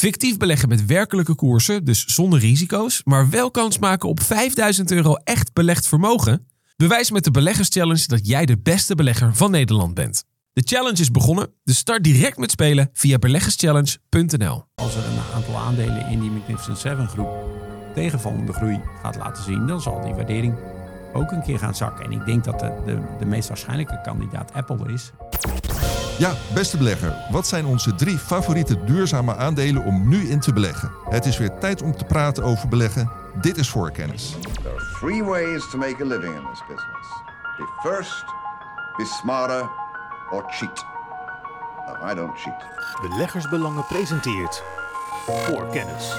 Fictief beleggen met werkelijke koersen, dus zonder risico's, maar wel kans maken op €5.000 echt belegd vermogen? Bewijs met de Beleggerschallenge dat jij de beste belegger van Nederland bent. De challenge is begonnen, dus start direct met spelen via beleggerschallenge.nl. Als er een aantal aandelen in die Magnificent 7 groep tegenvallende groei gaat laten zien, dan zal die waardering ook een keer gaan zakken. En ik denk dat de meest waarschijnlijke kandidaat Apple is. Ja, beste belegger, wat zijn onze 3 favoriete duurzame aandelen om nu in te beleggen? Het is weer tijd om te praten over beleggen. Dit is Voorkennis. There are 3 ways to make a living in this business. Be first, be smarter, or cheat. No, I don't cheat. Beleggersbelangen presenteert Voorkennis.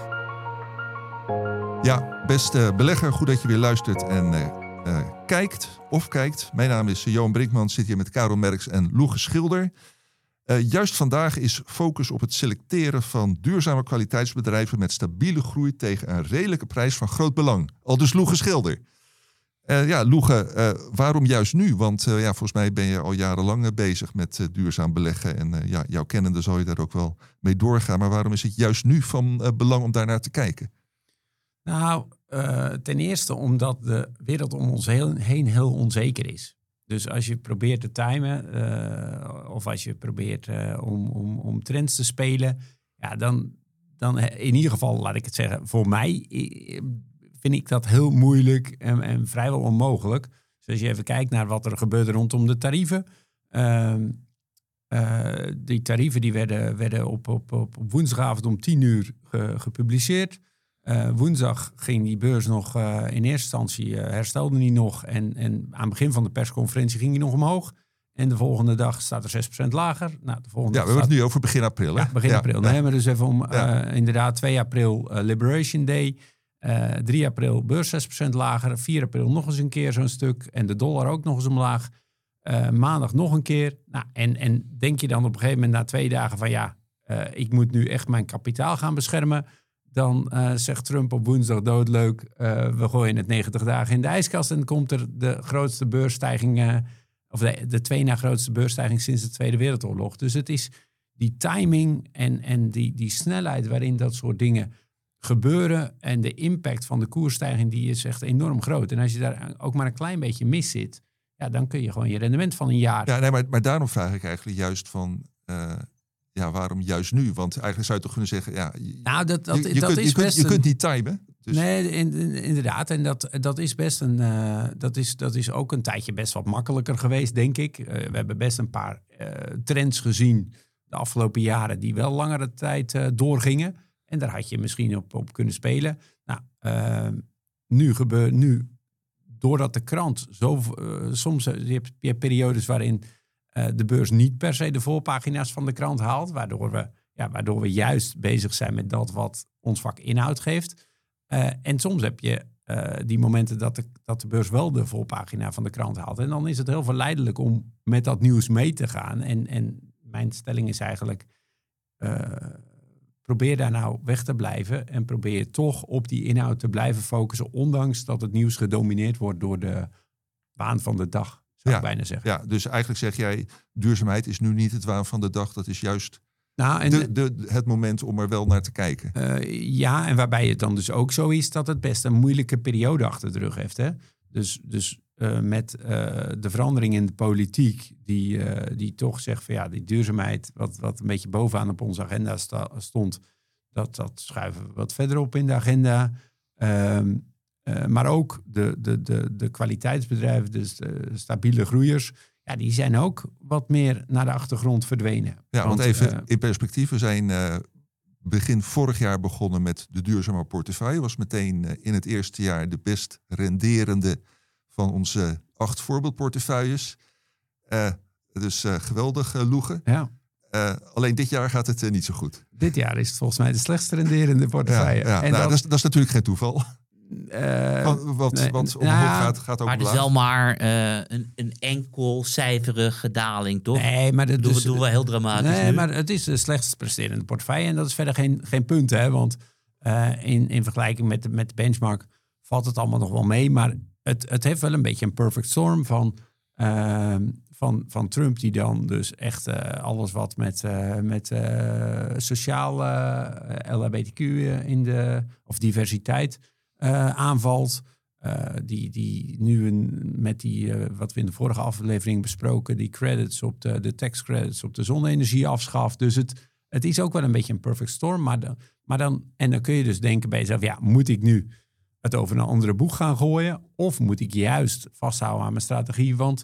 Ja, beste belegger, goed dat je weer luistert en kijkt. Mijn naam is Johan Brinkman, zit hier met Karel Merks en Loege Schilder. Juist vandaag is focus op het selecteren van duurzame kwaliteitsbedrijven met stabiele groei tegen een redelijke prijs van groot belang. Aldus Loege Schilder. Loege, waarom juist nu? Want volgens mij ben je al jarenlang bezig met duurzaam beleggen. En jouw kennende zal je daar ook wel mee doorgaan. Maar waarom is het juist nu van belang om daarnaar te kijken? Nou, ten eerste omdat de wereld om ons heen heel onzeker is. Dus als je probeert te timen of als je probeert om trends te spelen, ja, dan in ieder geval, laat ik het zeggen, voor mij vind ik dat heel moeilijk en vrijwel onmogelijk. Dus als je even kijkt naar wat er gebeurde rondom de tarieven. Die tarieven die werden op woensdagavond om 10:00 gepubliceerd. Woensdag ging die beurs nog in eerste instantie herstelde die nog. En aan het begin van de persconferentie ging die nog omhoog. En de volgende dag staat er 6% lager. Nou, we hebben het nu over begin april. Hè? Ja, begin april. Dan hebben we dus even om inderdaad 2 april Liberation Day. 3 april beurs 6% lager. 4 april nog eens een keer zo'n stuk. En de dollar ook nog eens omlaag. Maandag nog een keer. Nou, en denk je dan op een gegeven moment na 2 dagen van ik moet nu echt mijn kapitaal gaan beschermen. Dan zegt Trump op woensdag doodleuk, we gooien het 90 dagen in de ijskast. En dan komt er de grootste beursstijging, of de 2 na grootste beursstijging sinds de Tweede Wereldoorlog. Dus het is die timing en die snelheid waarin dat soort dingen gebeuren. En de impact van de koersstijging, die is echt enorm groot. En als je daar ook maar een klein beetje mis zit, ja, dan kun je gewoon je rendement van een jaar. Ja, nee, maar daarom vraag ik eigenlijk juist van, waarom juist nu? Want eigenlijk zou je toch kunnen zeggen, je kunt niet timen. Dus. Nee, inderdaad. En dat is best dat is ook een tijdje best wat makkelijker geweest, denk ik. We hebben best een paar trends gezien de afgelopen jaren die wel langere tijd doorgingen. En daar had je misschien op kunnen spelen. Nou, nu, doordat de krant soms je hebt periodes waarin de beurs niet per se de voorpagina's van de krant haalt. Waardoor we juist bezig zijn met dat wat ons vak inhoud geeft. En soms heb je die momenten dat de beurs wel de voorpagina van de krant haalt. En dan is het heel verleidelijk om met dat nieuws mee te gaan. En mijn stelling is eigenlijk, probeer daar nou weg te blijven. En probeer toch op die inhoud te blijven focussen. Ondanks dat het nieuws gedomineerd wordt door de waan van de dag. Zou ik bijna zeggen. Ja, dus eigenlijk zeg jij, duurzaamheid is nu niet het waan van de dag. Dat is juist het moment om er wel naar te kijken. En waarbij het dan dus ook zo is dat het best een moeilijke periode achter de rug heeft. Hè? Dus met de verandering in de politiek die toch zegt van die duurzaamheid wat een beetje bovenaan op onze agenda stond. Dat schuiven we wat verder op in de agenda. Maar ook de kwaliteitsbedrijven, dus de stabiele groeiers, die zijn ook wat meer naar de achtergrond verdwenen. Ja, want even in perspectief, we zijn begin vorig jaar begonnen met de duurzame portefeuille. Was meteen in het eerste jaar de best renderende van onze 8 voorbeeldportefeuilles. Dus geweldig, Loege. Ja. Alleen dit jaar gaat het niet zo goed. Dit jaar is het volgens mij de slechtst renderende portefeuille. Ja, en dat is natuurlijk geen toeval. Want omhoog gaat ook maar het is wel maar een enkelcijferige daling, toch? Nee, maar dat doen we heel dramatisch. Nee, maar het is de slechtst presterende portefeuille. En dat is verder geen punt, hè? Want in vergelijking met de benchmark valt het allemaal nog wel mee. Maar het heeft wel een beetje een perfect storm van Trump, die dan dus echt alles wat met sociaal LHBTQ of diversiteit aanvalt. Die nu met wat we in de vorige aflevering besproken, die credits de tax credits op de zonne-energie afschaft. Dus het is ook wel een beetje een perfect storm. Maar dan kun je dus denken bij jezelf, ja, moet ik nu het over een andere boeg gaan gooien? Of moet ik juist vasthouden aan mijn strategie? Want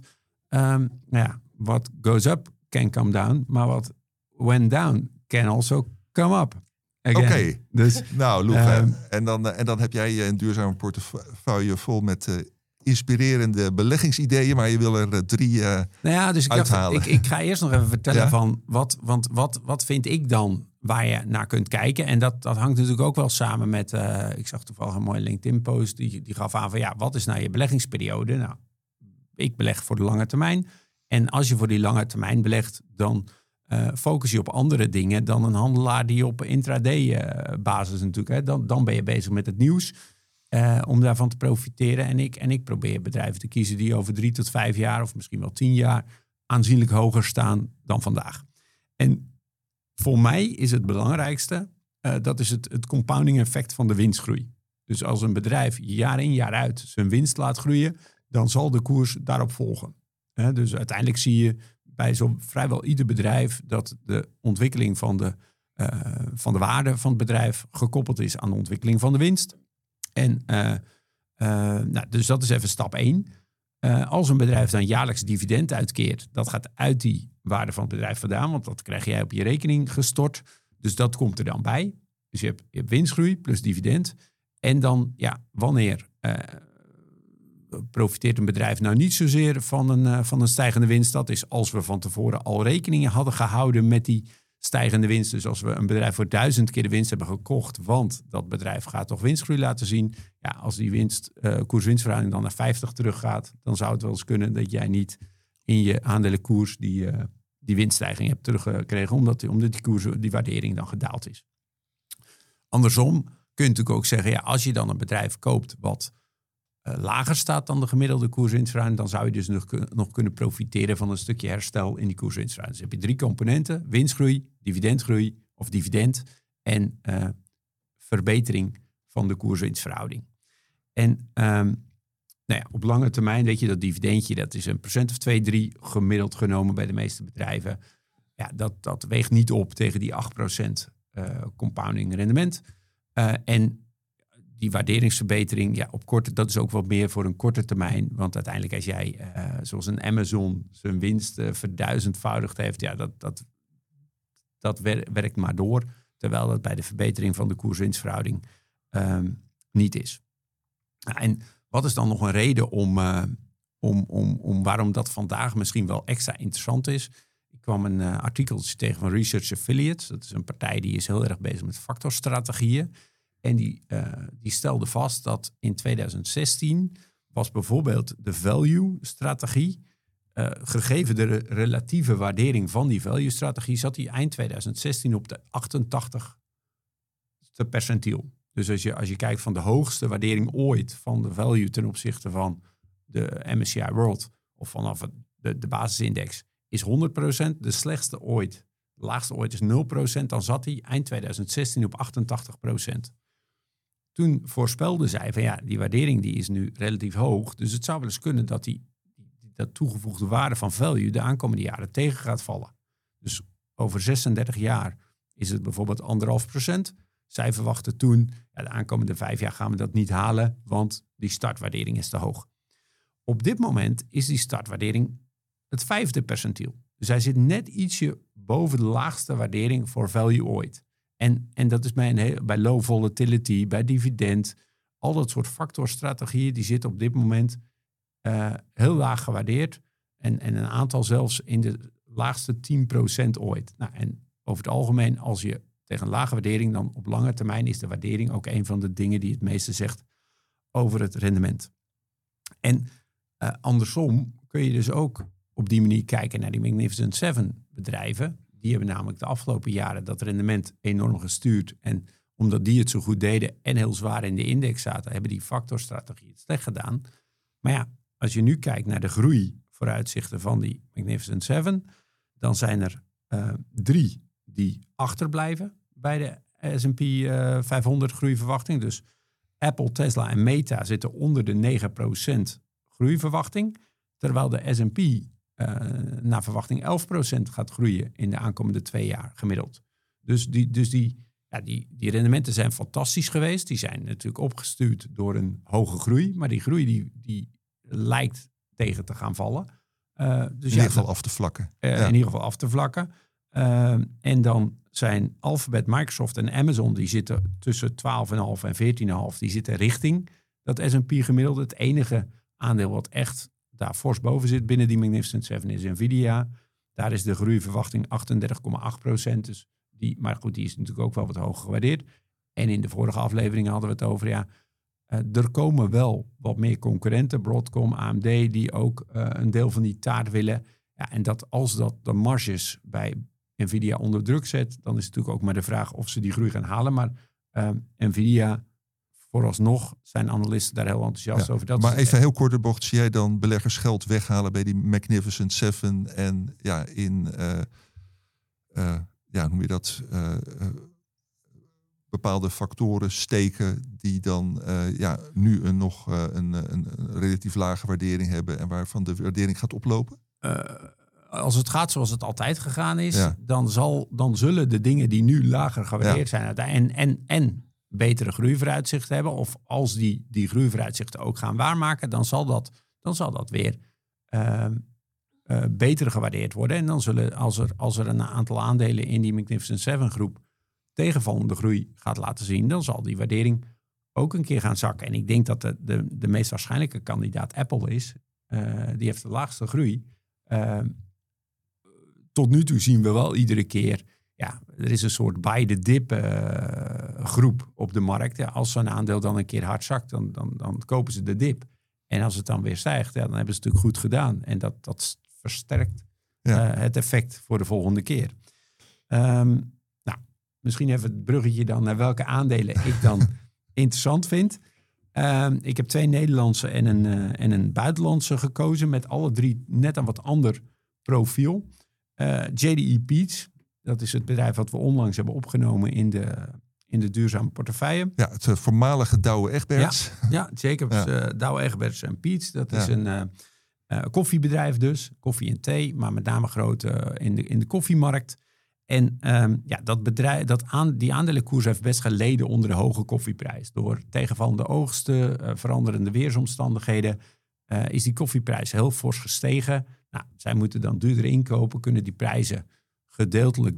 what goes up can come down, maar what went down can also come up. Oké. Dus, nou, Loeg, en dan heb jij een duurzame portefeuille vol met inspirerende beleggingsideeën, maar je wil er 3 dus uithalen. Ik ga eerst nog even vertellen van wat vind ik dan waar je naar kunt kijken. En dat hangt natuurlijk ook wel samen met, ik zag toevallig een mooie LinkedIn-post, die gaf aan van wat is nou je beleggingsperiode? Nou, ik beleg voor de lange termijn. En als je voor die lange termijn belegt, dan focus je op andere dingen dan een handelaar die op intraday basis natuurlijk. Dan ben je bezig met het nieuws om daarvan te profiteren. En ik probeer bedrijven te kiezen die over 3 tot 5 jaar of misschien wel 10 jaar aanzienlijk hoger staan dan vandaag. En voor mij is het belangrijkste, dat is het compounding effect van de winstgroei. Dus als een bedrijf jaar in jaar uit zijn winst laat groeien, dan zal de koers daarop volgen. Dus uiteindelijk zie je bij zo vrijwel ieder bedrijf dat de ontwikkeling van de waarde van het bedrijf gekoppeld is aan de ontwikkeling van de winst. En dus dat is even stap 1. Als een bedrijf dan jaarlijks dividend uitkeert, dat gaat uit die waarde van het bedrijf vandaan, want dat krijg jij op je rekening gestort. Dus dat komt er dan bij. Dus je hebt winstgroei plus dividend. En dan, wanneer profiteert een bedrijf nou niet zozeer van een stijgende winst? Dat is als we van tevoren al rekeningen hadden gehouden met die stijgende winst. Dus als we een bedrijf voor 1000 keer de winst hebben gekocht, want dat bedrijf gaat toch winstgroei laten zien. Ja, als die koers-winstverhouding dan naar 50 teruggaat, dan zou het wel eens kunnen dat jij niet in je aandelenkoers die winststijging hebt teruggekregen, omdat die waardering dan gedaald is. Andersom kun je natuurlijk ook zeggen, als je dan een bedrijf koopt wat lager staat dan de gemiddelde koers-winstverhouding, dan zou je dus nog kunnen profiteren van een stukje herstel in die koers-winstverhouding. Dus heb je 3 componenten: winstgroei, dividendgroei of dividend en verbetering van de koers-winstverhouding. En op lange termijn weet je dat dividendje, dat is 1% of 2, 3 gemiddeld genomen bij de meeste bedrijven. Ja, dat weegt niet op tegen die 8% compounding rendement. En die waarderingsverbetering, dat is ook wat meer voor een korte termijn. Want uiteindelijk als jij, zoals een Amazon, zijn winst verduizendvoudigd heeft, dat werkt maar door. Terwijl dat bij de verbetering van de koers-winstverhouding niet is. En wat is dan nog een reden om waarom dat vandaag misschien wel extra interessant is? Ik kwam een artikeltje tegen van Research Affiliates. Dat is een partij die is heel erg bezig met factorstrategieën. En die stelde vast dat in 2016 was bijvoorbeeld de value-strategie, gegeven de relatieve waardering van die value-strategie, zat die eind 2016 op de 88ste percentiel. Dus als je kijkt van de hoogste waardering ooit van de value ten opzichte van de MSCI World of vanaf de basisindex is 100%. De slechtste ooit, de laagste ooit is 0%. Dan zat hij eind 2016 op 88%. Toen voorspelde zij van die waardering die is nu relatief hoog. Dus het zou wel eens kunnen dat dat toegevoegde waarde van value de aankomende jaren tegen gaat vallen. Dus over 36 jaar is het bijvoorbeeld 1,5%. Zij verwachten toen, de aankomende 5 jaar gaan we dat niet halen, want die startwaardering is te hoog. Op dit moment is die startwaardering het 5e percentiel. Dus hij zit net ietsje boven de laagste waardering voor value ooit. En dat is bij low volatility, bij dividend, al dat soort factorstrategieën, die zitten op dit moment heel laag gewaardeerd. En een aantal zelfs in de laagste 10% ooit. Nou, en over het algemeen, als je tegen een lage waardering, dan op lange termijn is de waardering ook een van de dingen die het meeste zegt over het rendement. En andersom kun je dus ook op die manier kijken naar die Magnificent 7 bedrijven. Die hebben namelijk de afgelopen jaren dat rendement enorm gestuurd. En omdat die het zo goed deden en heel zwaar in de index zaten, hebben die factorstrategie het slecht gedaan. Maar als je nu kijkt naar de groei vooruitzichten van die Magnificent Seven. Dan zijn er 3 die achterblijven bij de S&P 500 groeiverwachting. Dus Apple, Tesla en Meta zitten onder de 9% groeiverwachting. Terwijl de S&P naar verwachting 11% gaat groeien in de aankomende 2 jaar gemiddeld. Dus die rendementen zijn fantastisch geweest. Die zijn natuurlijk opgestuurd door een hoge groei. Maar die groei die lijkt tegen te gaan vallen. Dus in ieder geval af te vlakken. In ieder geval af te vlakken. En dan zijn Alphabet, Microsoft en Amazon... die zitten tussen 12,5 en 14,5. Die zitten richting dat S&P gemiddelde. Het enige aandeel wat echt daar fors boven zit binnen die Magnificent Seven is Nvidia. Daar is de groeiverwachting 38,8%. Dus maar goed, die is natuurlijk ook wel wat hoger gewaardeerd. En in de vorige aflevering hadden we het over... er komen wel wat meer concurrenten, Broadcom, AMD... die ook een deel van die taart willen. Ja, en dat als dat de marges bij Nvidia onder druk zet... dan is het natuurlijk ook maar de vraag of ze die groei gaan halen. Maar Nvidia, vooralsnog zijn analisten daar heel enthousiast over. Dat maar even heel kort de bocht. Zie jij dan beleggers geld weghalen bij die Magnificent Seven... en noem je dat... bepaalde factoren steken die dan nu een relatief lage waardering hebben en waarvan de waardering gaat oplopen? Als het gaat zoals het altijd gegaan is, dan zullen de dingen die nu lager gewaardeerd zijn en betere groeivooruitzichten hebben, of als die groeivooruitzichten ook gaan waarmaken, dan zal dat weer beter gewaardeerd worden. En dan zullen, als er een aantal aandelen in die Magnificent Seven groep tegenvallende groei gaat laten zien, dan zal die waardering ook een keer gaan zakken. En ik denk dat de meest waarschijnlijke kandidaat Apple is. Die heeft de laagste groei. Tot nu toe zien we wel iedere keer, er is een soort buy the dip groep op de markt. Ja, als zo'n aandeel dan een keer hard zakt, dan kopen ze de dip. En als het dan weer stijgt, dan hebben ze het natuurlijk goed gedaan. En dat versterkt het effect voor de volgende keer. Misschien even het bruggetje dan naar welke aandelen ik dan interessant vind. Ik heb 2 Nederlandse en een buitenlandse gekozen. Met alle 3 net een wat ander profiel. JDE Peets, dat is het bedrijf wat we onlangs hebben opgenomen in de duurzame portefeuille. Ja, het voormalige Douwe Egberts. Ja, Jacobs, Douwe Egberts en Peets. Dat is een koffiebedrijf dus. Koffie en thee, maar met name groot in de koffiemarkt. En die aandelenkoers heeft best geleden onder de hoge koffieprijs. Door tegenvallende oogsten, veranderende weersomstandigheden, is die koffieprijs heel fors gestegen. Nou, zij moeten dan duurder inkopen, kunnen die prijzen gedeeltelijk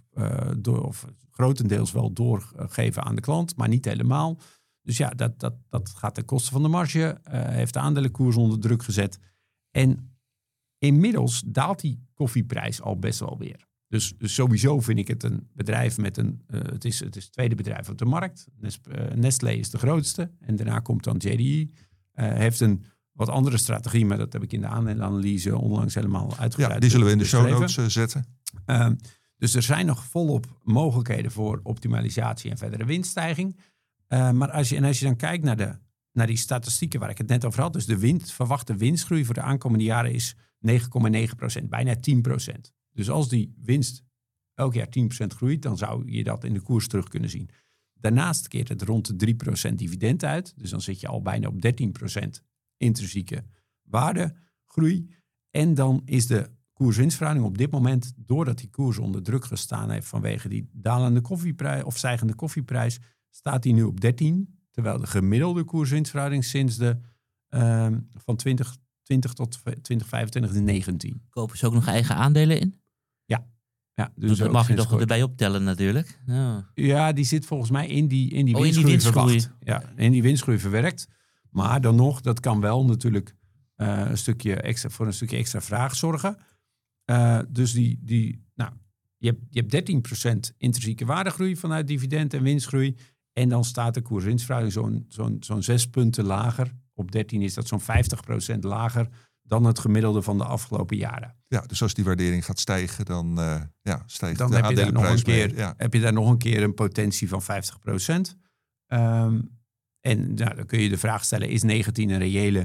of grotendeels wel doorgeven aan de klant, maar niet helemaal. Dus ja, dat gaat ten koste van de marge, heeft de aandelenkoers onder druk gezet. En inmiddels daalt die koffieprijs al best wel weer. Dus sowieso vind ik het een bedrijf met het is het tweede bedrijf op de markt. Nestlé is de grootste. En daarna komt dan JDE. Heeft een wat andere strategie, maar dat heb ik in de aandelenanalyse onlangs helemaal uitgebreid. Ja, die zullen we in de show notes zetten. Dus er zijn nog volop mogelijkheden voor optimalisatie en verdere winststijging. Maar als je dan kijkt naar die statistieken waar ik het net over had. Dus de verwachte winstgroei voor de aankomende jaren is 9,9%. Bijna 10%. Dus als die winst elk jaar 10% groeit, dan zou je dat in de koers terug kunnen zien. Daarnaast keert het rond de 3% dividend uit. Dus dan zit je al bijna op 13% intrinsieke waardegroei. En dan is de koers-winstverhouding op dit moment, doordat die koers onder druk gestaan heeft vanwege die dalende koffieprijs of stijgende koffieprijs, staat die nu op 13. Terwijl de gemiddelde koers-winstverhouding sinds van 2020 tot 2025 is 19. Kopen ze ook nog eigen aandelen in? Ja, dus dat mag je toch erbij optellen natuurlijk. Ja, die zit volgens mij in die winstgroei verwacht. Ja, in die winstgroei verwerkt. Maar dan nog, dat kan wel natuurlijk een stukje extra vraag zorgen. Dus je hebt 13% intrinsieke waardegroei vanuit dividend en winstgroei. En dan staat de koers-winstverhouding zo'n 6 punten lager. Op 13 is dat zo'n 50% lager dan het gemiddelde van de afgelopen jaren. Ja, dus als die waardering gaat stijgen, dan stijgt dan de aandelenprijs mee. Heb je daar nog een keer een potentie van 50%. En dan kun je de vraag stellen, is 19 een reële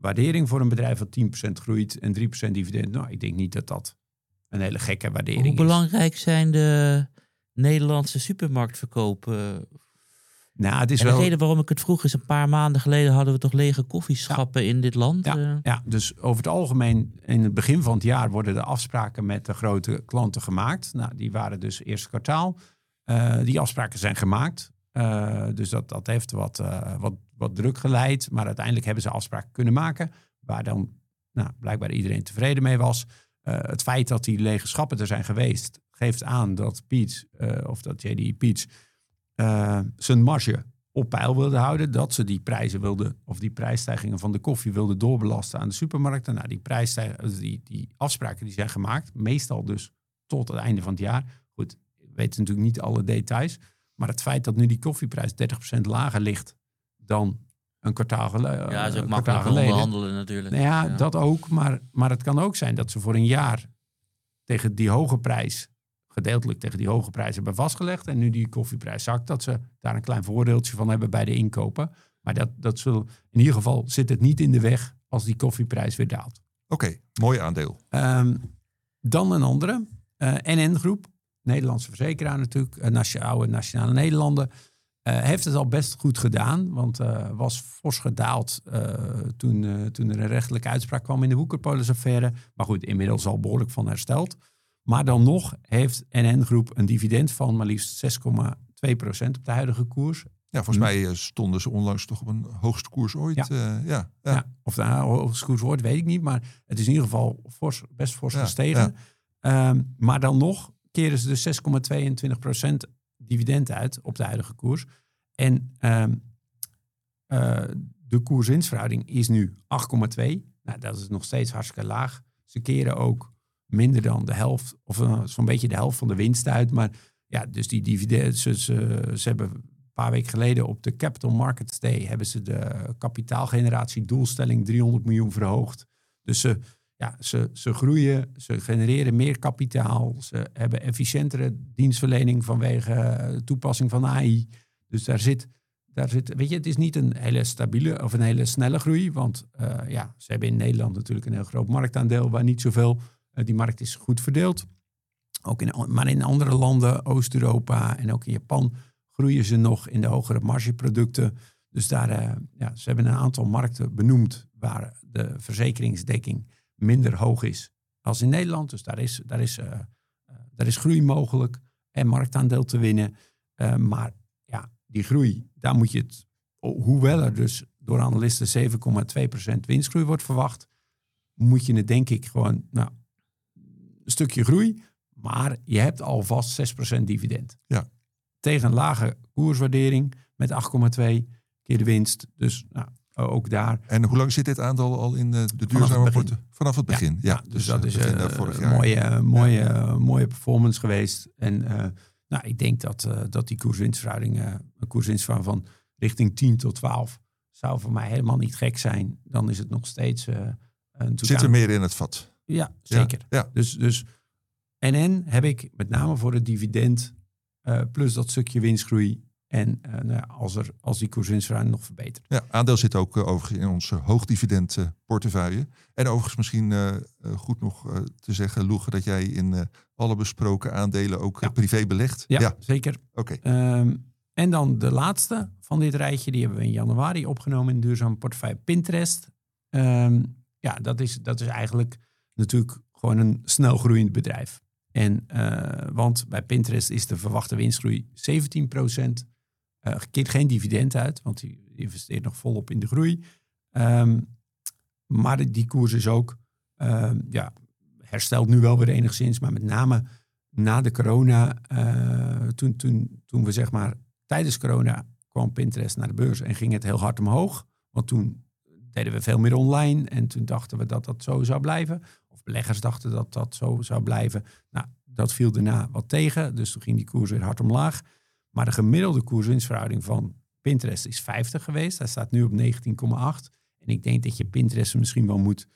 waardering voor een bedrijf dat 10% groeit en 3% dividend. Nou, ik denk niet dat dat een hele gekke waardering is. Hoe belangrijk zijn de Nederlandse supermarktverkopen? Nou, het is En de wel... reden waarom ik het vroeg is, een paar maanden geleden hadden we toch lege koffieschappen in dit land. Ja, dus over het algemeen in het begin van het jaar worden de afspraken met de grote klanten gemaakt. Nou, die waren dus eerste kwartaal. Die afspraken zijn gemaakt. Dus dat heeft wat druk geleid. Maar uiteindelijk hebben ze afspraken kunnen maken. Waar dan blijkbaar iedereen tevreden mee was. Het feit dat die lege schappen er zijn geweest, geeft aan dat Peet's, of dat JDE Peet's, zijn marge op peil wilde houden. Dat ze die prijzen wilden, of die prijsstijgingen van de koffie wilden doorbelasten aan de supermarkten. Nou, die afspraken die zijn gemaakt, meestal dus tot het einde van het jaar. Goed, we weten natuurlijk niet alle details. Maar het feit dat nu die koffieprijs 30% lager ligt dan een kwartaal geleden. Ja, dat is ook makkelijk onderhandelen natuurlijk. Nou ja, dat ook. Maar het kan ook zijn dat ze voor een jaar tegen die hoge prijs, gedeeltelijk tegen die hoge prijs hebben vastgelegd. En nu die koffieprijs zakt, dat ze daar een klein voordeeltje van hebben bij de inkopen. Maar dat zullen, in ieder geval zit het niet in de weg als die koffieprijs weer daalt. Oké, mooi aandeel. Dan een andere. NN Groep, Nederlandse verzekeraar natuurlijk. Oude Nationale Nederlanden. Heeft het al best goed gedaan. Want was fors gedaald toen er een rechtelijke uitspraak kwam in de Woekerpolis-affaire. Maar goed, inmiddels al behoorlijk van hersteld. Maar dan nog heeft NN Groep een dividend van maar liefst 6,2% op de huidige koers. Ja, volgens mij stonden ze onlangs toch op een hoogste koers ooit. Ja. Of de hoogste koers ooit, weet ik niet. Maar het is in ieder geval best fors gestegen. Ja. Maar dan nog keren ze dus 6,22% dividend uit op de huidige koers. En de koers-winstverhouding is nu 8,2. Nou, dat is nog steeds hartstikke laag. Ze keren ook minder dan de helft, of zo'n beetje de helft van de winst uit. Maar ja, dus die dividend, ze hebben een paar weken geleden op de Capital Markets Day hebben ze de kapitaalgeneratie doelstelling 300 miljoen verhoogd. Dus ze groeien, ze genereren meer kapitaal, ze hebben efficiëntere dienstverlening vanwege toepassing van AI. Dus daar zit, weet je, het is niet een hele stabiele of een hele snelle groei, want ze hebben in Nederland natuurlijk een heel groot marktaandeel waar niet zoveel. Die markt is goed verdeeld. Maar in andere landen, Oost-Europa en ook in Japan, groeien ze nog in de hogere margeproducten. Dus daar, ze hebben een aantal markten benoemd waar de verzekeringsdekking minder hoog is als in Nederland. Dus daar is groei mogelijk en marktaandeel te winnen. Maar ja, die groei, daar moet je het, hoewel er dus door analisten 7,2% winstgroei wordt verwacht, moet je het denk ik gewoon, een stukje groei, maar je hebt alvast 6% dividend. Ja. Tegen een lage koerswaardering met 8,2 keer de winst. Dus ook daar. En hoe lang zit dit aandeel al in de duurzame rapporten? Vanaf het begin. Ja, dus dat is vorig jaar. Mooie performance geweest. En ik denk dat die koerswinstverhouding, een koerswinstverhouding van richting 10 tot 12 zou voor mij helemaal niet gek zijn. Dan is het nog steeds zit er meer in het vat. Ja, zeker. Ja. Dus NN heb ik met name voor het dividend plus dat stukje winstgroei. En als die koerswinstverhouding nog verbetert. Ja, aandeel zit ook overigens in onze hoogdividend portefeuille. En overigens misschien goed nog te zeggen, Loege, dat jij in alle besproken aandelen ook privé belegt. Ja, zeker. Oké. En dan de laatste van dit rijtje, die hebben we in januari opgenomen in de duurzame portefeuille, Pinterest. Dat is eigenlijk natuurlijk gewoon een snel groeiend bedrijf. En want bij Pinterest is de verwachte winstgroei 17%. Keert geen dividend uit, want die investeert nog volop in de groei. Maar die koers is ook herstelt nu wel weer enigszins. Maar met name na de corona, toen we zeg maar tijdens corona kwam Pinterest naar de beurs en ging het heel hard omhoog. Want toen deden we veel meer online en toen dachten we dat dat zo zou blijven. Of beleggers dachten dat dat zo zou blijven. Nou, dat viel daarna wat tegen, dus toen ging die koers weer hard omlaag. Maar de gemiddelde koerswinstverhouding van Pinterest is 50 geweest. Hij staat nu op 19,8. En ik denk dat je Pinterest misschien wel moet...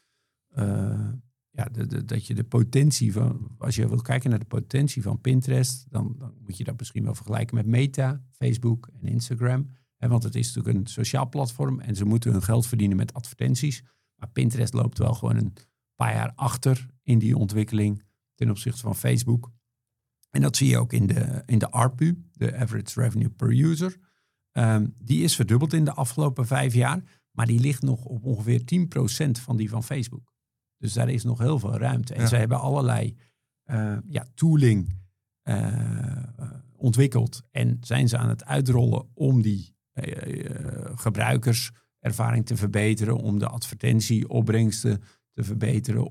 dat je de potentie van... Als je wilt kijken naar de potentie van Pinterest, dan moet je dat misschien wel vergelijken met Meta, Facebook en Instagram. Want het is natuurlijk een sociaal platform en ze moeten hun geld verdienen met advertenties. Maar Pinterest loopt wel gewoon een paar jaar achter in die ontwikkeling ten opzichte van Facebook. En dat zie je ook in de ARPU, de Average Revenue Per User. Die is verdubbeld in de afgelopen 5 jaar. Maar die ligt nog op ongeveer 10% van die van Facebook. Dus daar is nog heel veel ruimte. En ze hebben allerlei tooling ontwikkeld. En zijn ze aan het uitrollen om die gebruikerservaring te verbeteren. Om de advertentieopbrengsten te verbeteren.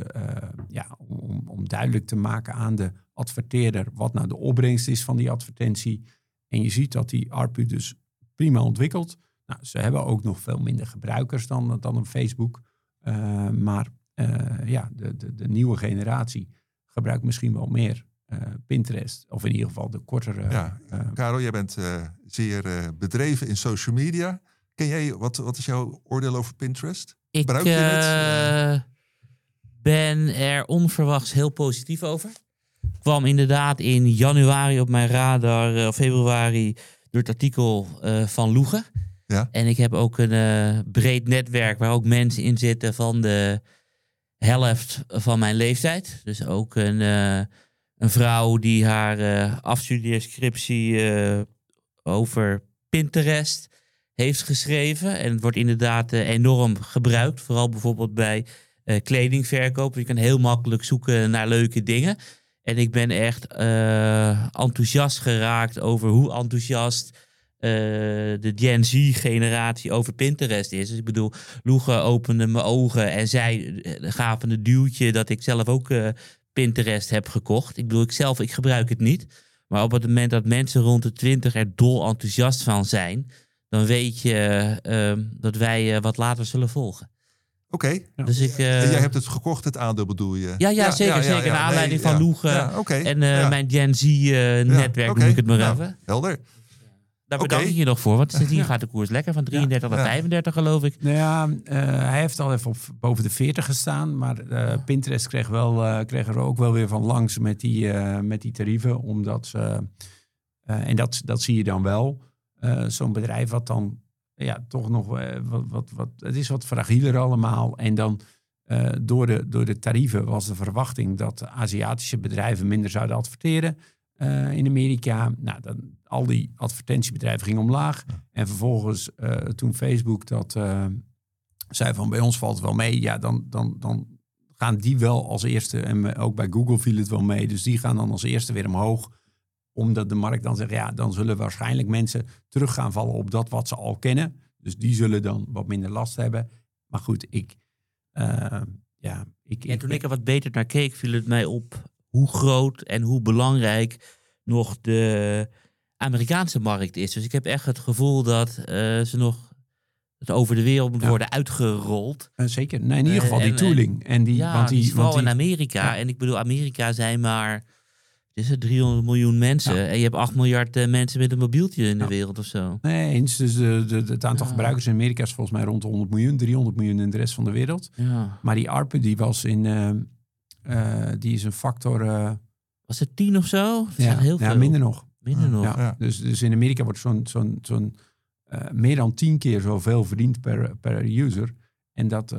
Om duidelijk te maken aan de adverteerder wat nou de opbrengst is van die advertentie. En je ziet dat die ARPU dus prima ontwikkelt. Nou, ze hebben ook nog veel minder gebruikers dan een Facebook. De nieuwe generatie gebruikt misschien wel meer Pinterest. Of in ieder geval de kortere... Karel, jij bent zeer bedreven in social media. Ken jij, wat is jouw oordeel over Pinterest? Gebruik je het? Ben er onverwachts heel positief over. Kwam inderdaad in januari op mijn radar, februari, door het artikel van Loege. Ja. En ik heb ook een breed netwerk waar ook mensen in zitten van de helft van mijn leeftijd. Dus ook een vrouw die haar afstudeerscriptie over Pinterest heeft geschreven. En het wordt inderdaad enorm gebruikt. Vooral bijvoorbeeld bij kledingverkoop. Je kan heel makkelijk zoeken naar leuke dingen. En ik ben echt enthousiast geraakt over hoe enthousiast de Gen Z-generatie over Pinterest is. Dus ik bedoel, Loege opende mijn ogen en zij gaven een duwtje dat ik zelf ook Pinterest heb gekocht. Ik bedoel, ik gebruik het niet. Maar op het moment dat mensen rond de 20 er dol enthousiast van zijn, dan weet je dat wij wat later zullen volgen. Oké. Dus en jij hebt het gekocht, het aandeel bedoel je? Ja, zeker. Naar aanleiding van Loege en mijn Gen Z-netwerk noem ik het maar even. Helder. Daar bedank ik je nog voor, want hier gaat de koers lekker van 33 naar 35 geloof ik. Nou ja, hij heeft al even boven de 40 gestaan, maar Pinterest kreeg er ook wel weer van langs met die tarieven, omdat ze, en dat zie je dan wel, zo'n bedrijf wat dan toch nog het is wat fragieler allemaal. En dan door de tarieven was de verwachting dat Aziatische bedrijven minder zouden adverteren in Amerika. Nou, al die advertentiebedrijven gingen omlaag. En vervolgens toen Facebook dat zei van bij ons valt het wel mee. Ja, dan gaan die wel als eerste. En ook bij Google viel het wel mee. Dus die gaan dan als eerste weer omhoog. Omdat de markt dan zegt, dan zullen waarschijnlijk mensen terug gaan vallen op dat wat ze al kennen. Dus die zullen dan wat minder last hebben. Maar goed, toen ik er wat beter naar keek, viel het mij op hoe groot en hoe belangrijk nog de Amerikaanse markt is. Dus ik heb echt het gevoel dat ze nog het over de wereld moet worden uitgerold. Zeker. Nee, in ieder geval die tooling. Vooral in Amerika. Ja. En ik bedoel, Amerika zijn maar 300 miljoen mensen. Ja. En je hebt 8 miljard mensen met een mobieltje in de wereld of zo. Nee eens. Dus het aantal gebruikers in Amerika is volgens mij rond de 100 miljoen. 300 miljoen in de rest van de wereld. Ja. Maar die ARPU, die was die is een factor... was het 10 of zo? Dat is heel veel. Minder nog. Minder nog. Ja. Dus in Amerika wordt zo'n meer dan 10 keer zoveel verdiend per user. En dat...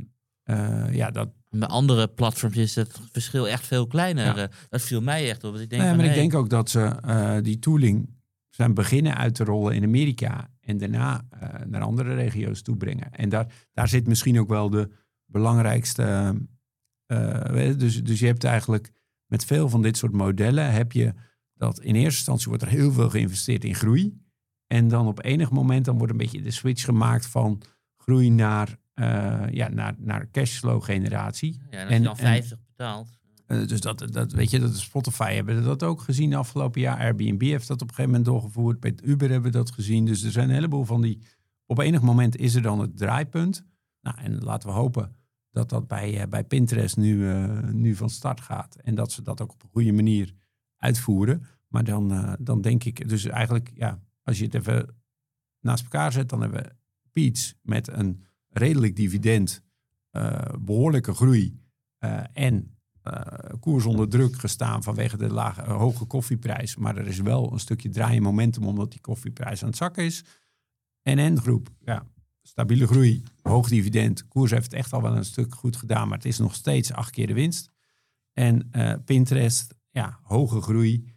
Bij andere platforms is het verschil echt veel kleiner. Ja. Dat viel mij echt op. Ik denk ook dat ze die tooling zijn beginnen uit te rollen in Amerika en daarna naar andere regio's toe brengen. En daar zit misschien ook wel de belangrijkste... Dus je hebt eigenlijk met veel van dit soort modellen heb je dat in eerste instantie wordt er heel veel geïnvesteerd in groei. En dan op enig moment dan wordt een beetje de switch gemaakt van groei naar cashflow generatie. Ja, en als je dan 50 betaalt. Dus dat weet je, dat Spotify hebben dat ook gezien de afgelopen jaar. Airbnb heeft dat op een gegeven moment doorgevoerd. Bij Uber hebben we dat gezien. Dus er zijn een heleboel van die... Op enig moment is er dan het draaipunt. Nou, en laten we hopen dat bij Pinterest nu van start gaat. En dat ze dat ook op een goede manier uitvoeren. Maar dan denk ik... Dus eigenlijk, als je het even naast elkaar zet, dan hebben we Peets met een redelijk dividend, behoorlijke groei en koers onder druk gestaan vanwege de hoge koffieprijs. Maar er is wel een stukje draaien momentum omdat die koffieprijs aan het zakken is. NN Groep, stabiele groei, hoog dividend. Koers heeft het echt al wel een stuk goed gedaan, maar het is nog steeds 8 keer de winst. En Pinterest, hoge groei.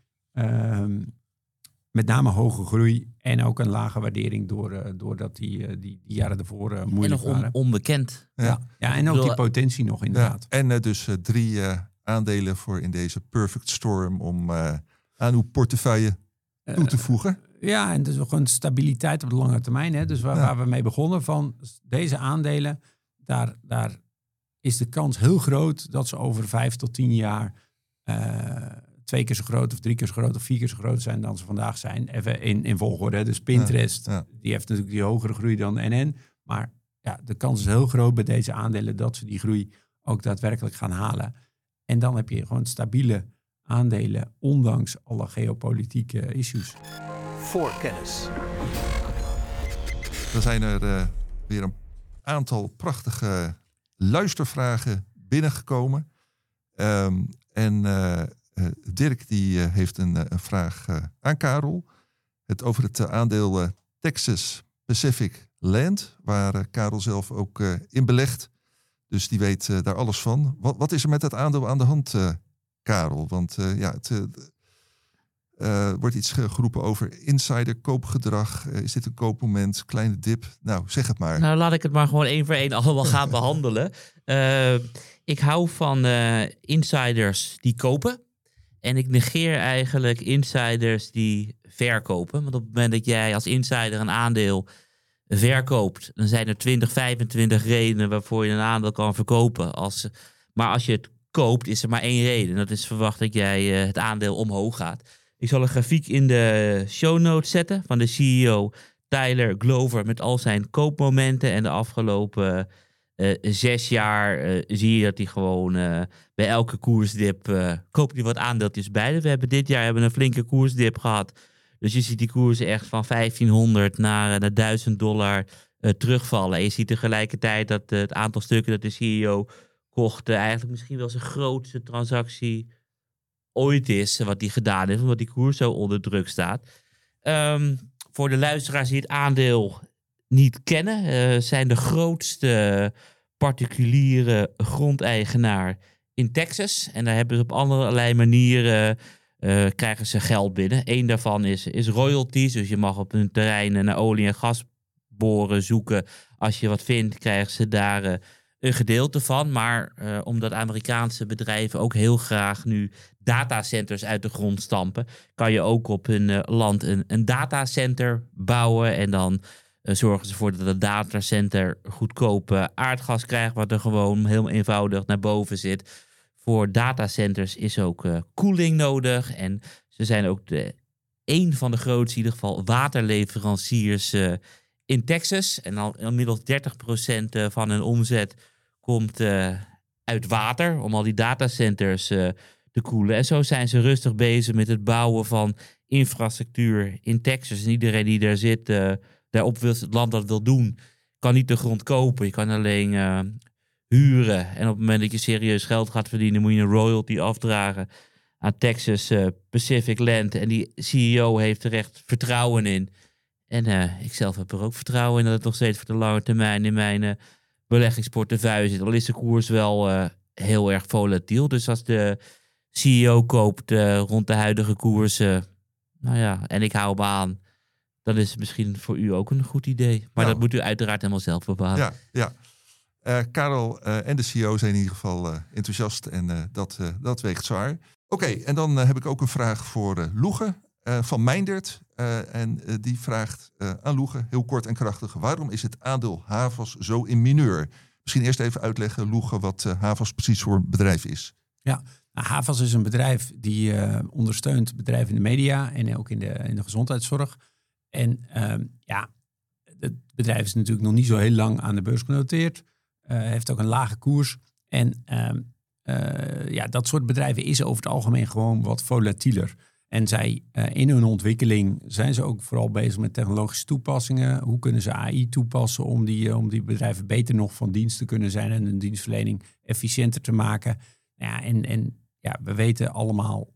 Met name hoge groei en ook een lage waardering doordat die jaren ervoor moeilijk en nog waren. Onbekend. Ja, en ook die potentie nog inderdaad. Ja, en dus 3 aandelen voor in deze perfect storm om aan uw portefeuille toe te voegen. Ja, en dus ook een stabiliteit op de lange termijn. Hè? Dus waar we mee begonnen van deze aandelen, daar is de kans heel groot dat ze over 5 tot 10 jaar 2 keer zo groot of 3 keer zo groot of 4 keer zo groot zijn dan ze vandaag zijn. Even in volgorde. Dus Pinterest, die heeft natuurlijk die hogere groei dan NN. Maar de kans is heel groot bij deze aandelen dat ze die groei ook daadwerkelijk gaan halen. En dan heb je gewoon stabiele aandelen, ondanks alle geopolitieke issues. Voorkennis. Dan zijn er weer een aantal prachtige luistervragen binnengekomen. Dirk die heeft een vraag aan Karel. Het over het aandeel Texas Pacific Land, waar Karel zelf ook in belegt. Dus die weet daar alles van. Wat is er met dat aandeel aan de hand, Karel? Want wordt iets geroepen over insider koopgedrag. Is dit een koopmoment? Kleine dip? Nou, zeg het maar. Nou, laat ik het maar gewoon 1 voor 1 allemaal gaan behandelen. Ik hou van insiders die kopen. En ik negeer eigenlijk insiders die verkopen. Want op het moment dat jij als insider een aandeel verkoopt, dan zijn er 20, 25 redenen waarvoor je een aandeel kan verkopen. Maar als je het koopt, is er maar 1 reden. Dat is verwacht dat jij het aandeel omhoog gaat. Ik zal een grafiek in de show notes zetten van de CEO Tyler Glover met al zijn koopmomenten. En de afgelopen 6 jaar zie je dat hij gewoon bij elke koersdip koopt hij wat aandeeltjes bij. We hebben dit jaar een flinke koersdip gehad. Dus je ziet die koersen echt van $1.500 naar $1.000 terugvallen. En je ziet tegelijkertijd dat het aantal stukken dat de CEO kocht eigenlijk misschien wel zijn grootste transactie ooit is wat hij gedaan heeft, omdat die koers zo onder druk staat. Voor de luisteraars die het aandeel niet kennen, zijn de grootste particuliere grondeigenaar in Texas. En daar hebben ze op allerlei manieren krijgen ze geld binnen. Eén daarvan is royalties. Dus je mag op hun terreinen naar olie en gas boren, zoeken. Als je wat vindt, krijgen ze daar een gedeelte van. Maar omdat Amerikaanse bedrijven ook heel graag nu datacenters uit de grond stampen, kan je ook op hun land een datacenter bouwen. En dan zorgen ze ervoor dat het datacenter goedkope aardgas krijgt, wat er gewoon heel eenvoudig naar boven zit. Voor datacenters is ook koeling nodig. En ze zijn ook een van de grootste, in ieder geval, waterleveranciers in Texas. En al inmiddels 30% van hun omzet komt uit water, om al die datacenters te koelen. En zo zijn ze rustig bezig met het bouwen van infrastructuur in Texas. En iedereen die daar zit, daarop wil het land dat wil doen, kan niet de grond kopen. Je kan alleen huren. En op het moment dat je serieus geld gaat verdienen, moet je een royalty afdragen aan Texas Pacific Land. En die CEO heeft er echt vertrouwen in. En ik zelf heb er ook vertrouwen in dat het nog steeds voor de lange termijn in mijn beleggingsportefeuille zit. Al is de koers wel heel erg volatiel. Dus als de CEO koopt rond de huidige koersen, en ik hou me aan, dan is het misschien voor u ook een goed idee. Maar dat moet u uiteraard helemaal zelf bepalen. Ja. Karel en de CEO zijn in ieder geval enthousiast en dat weegt zwaar. Oké, en dan heb ik ook een vraag voor Loege van Meindert. Die vraagt aan Loege, heel kort en krachtig, waarom is het aandeel Havas zo in mineur? Misschien eerst even uitleggen, Loege, wat Havas precies voor een bedrijf is. Ja, Havas is een bedrijf die ondersteunt bedrijven in de media en ook in de gezondheidszorg. En het bedrijf is natuurlijk nog niet zo heel lang aan de beurs genoteerd. Heeft ook een lage koers. En dat soort bedrijven is over het algemeen gewoon wat volatieler. En zij in hun ontwikkeling zijn ze ook vooral bezig met technologische toepassingen. Hoe kunnen ze AI toepassen om die bedrijven beter nog van dienst te kunnen zijn en hun dienstverlening efficiënter te maken. We weten allemaal,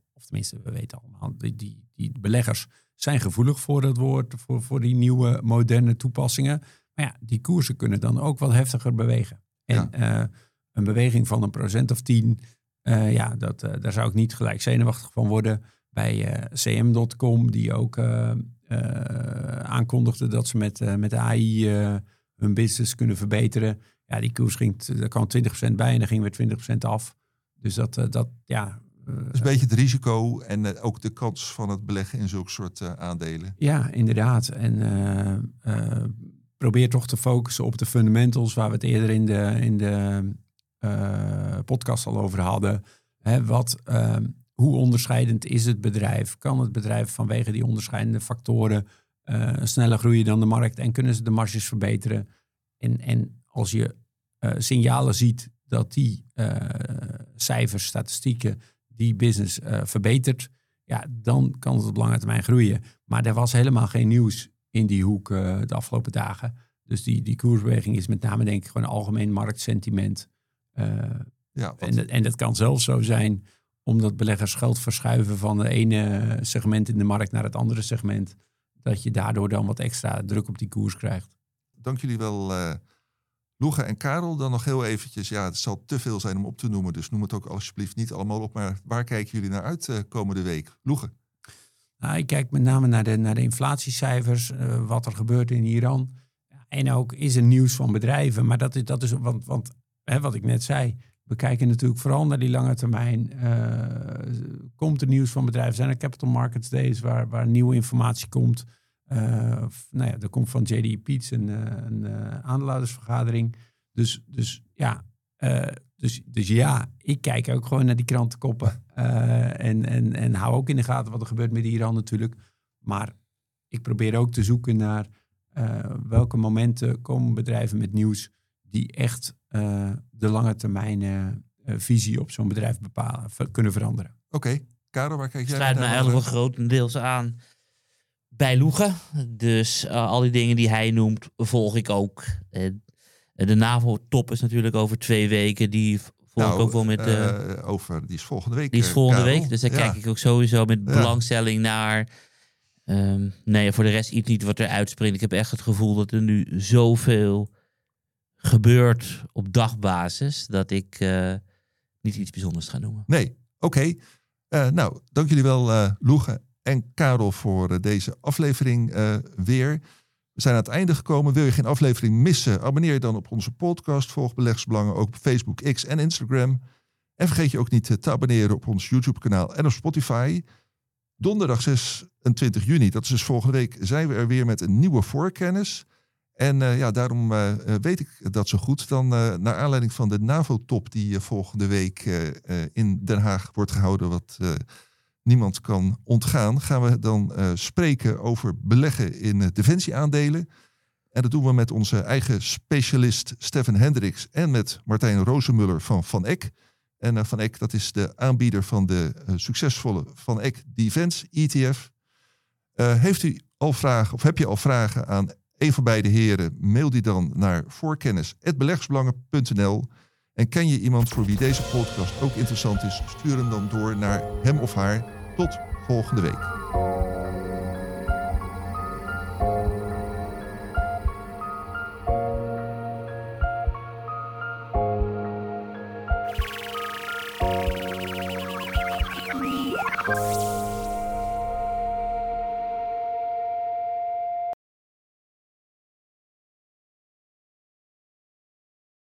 die beleggers zijn gevoelig voor dat woord, voor die nieuwe moderne toepassingen. Maar ja, die koersen kunnen dan ook wat heftiger bewegen. En een beweging van 1% of 10, daar zou ik niet gelijk zenuwachtig van worden. Bij cm.com, die ook aankondigde dat ze met AI hun business kunnen verbeteren. Ja, die koers er kwam 20% bij en er ging weer 20% af. Dus dat is een beetje het risico en ook de kans van het beleggen in zulke soort aandelen. Ja, inderdaad. En probeer toch te focussen op de fundamentals waar we het eerder in de podcast al over hadden. Hè, hoe onderscheidend is het bedrijf? Kan het bedrijf vanwege die onderscheidende factoren sneller groeien dan de markt en kunnen ze de marges verbeteren? En als je signalen ziet dat die cijfers, statistieken, die business verbetert, ja, dan kan het op lange termijn groeien. Maar er was helemaal geen nieuws in die hoek de afgelopen dagen. Dus die koersbeweging is met name denk ik gewoon algemeen marktsentiment. En dat kan zelfs zo zijn omdat beleggers geld verschuiven van de ene segment in de markt naar het andere segment, dat je daardoor dan wat extra druk op die koers krijgt. Dank jullie wel, Loege en Karel. Dan nog heel eventjes, het zal te veel zijn om op te noemen, dus noem het ook alsjeblieft niet allemaal op. Maar waar kijken jullie naar uit komende week? Loege? Nou, ik kijk met name naar de inflatiecijfers, wat er gebeurt in Iran. En ook is er nieuws van bedrijven. Maar dat is want wat ik net zei, we kijken natuurlijk vooral naar die lange termijn. Komt er nieuws van bedrijven? Zijn er capital markets days waar nieuwe informatie komt? Er komt van JD Peets een aandeelhoudersvergadering. Dus ik kijk ook gewoon naar die krantenkoppen. En hou ook in de gaten wat er gebeurt met Iran natuurlijk. Maar ik probeer ook te zoeken naar welke momenten komen bedrijven met nieuws die echt de lange termijn visie op zo'n bedrijf kunnen veranderen. Oké. Karel, waar kijk jij naar? Sluit me eigenlijk wel grotendeels aan bij Loege. Dus al die dingen die hij noemt, volg ik ook. De NAVO-top is natuurlijk over 2 weken. Die volg ik ook wel met... die is volgende week. Die is volgende Karel. week. Dus daar kijk ik ook sowieso met belangstelling naar. Voor de rest iets niet wat er uitspringt. Ik heb echt het gevoel dat er nu zoveel gebeurt op dagbasis, dat ik niet iets bijzonders ga noemen. Nee, oké. Dank jullie wel, Loege en Karel, voor deze aflevering weer. We zijn aan het einde gekomen. Wil je geen aflevering missen? Abonneer je dan op onze podcast. Volg Beleggersbelangen ook op Facebook, X en Instagram. En vergeet je ook niet te abonneren op ons YouTube-kanaal en op Spotify. Donderdag 26 juni, dat is dus volgende week, zijn we er weer met een nieuwe voorkennis. En daarom weet ik dat zo goed. Dan naar aanleiding van de NAVO-top die volgende week in Den Haag wordt gehouden, wat niemand kan ontgaan, gaan we dan spreken over beleggen in defensieaandelen. En dat doen we met onze eigen specialist Stefan Hendricks en met Martijn Rozenmuller van Van Eck. En Van Eck, dat is de aanbieder van de succesvolle Van Eck Defense ETF. Heeft u al vragen of heb je al vragen aan een van beide heren? Mail die dan naar voorkennis@beleggersbelangen.nl. En ken je iemand voor wie deze podcast ook interessant is? Stuur hem dan door naar hem of haar. Tot volgende week. Yeah.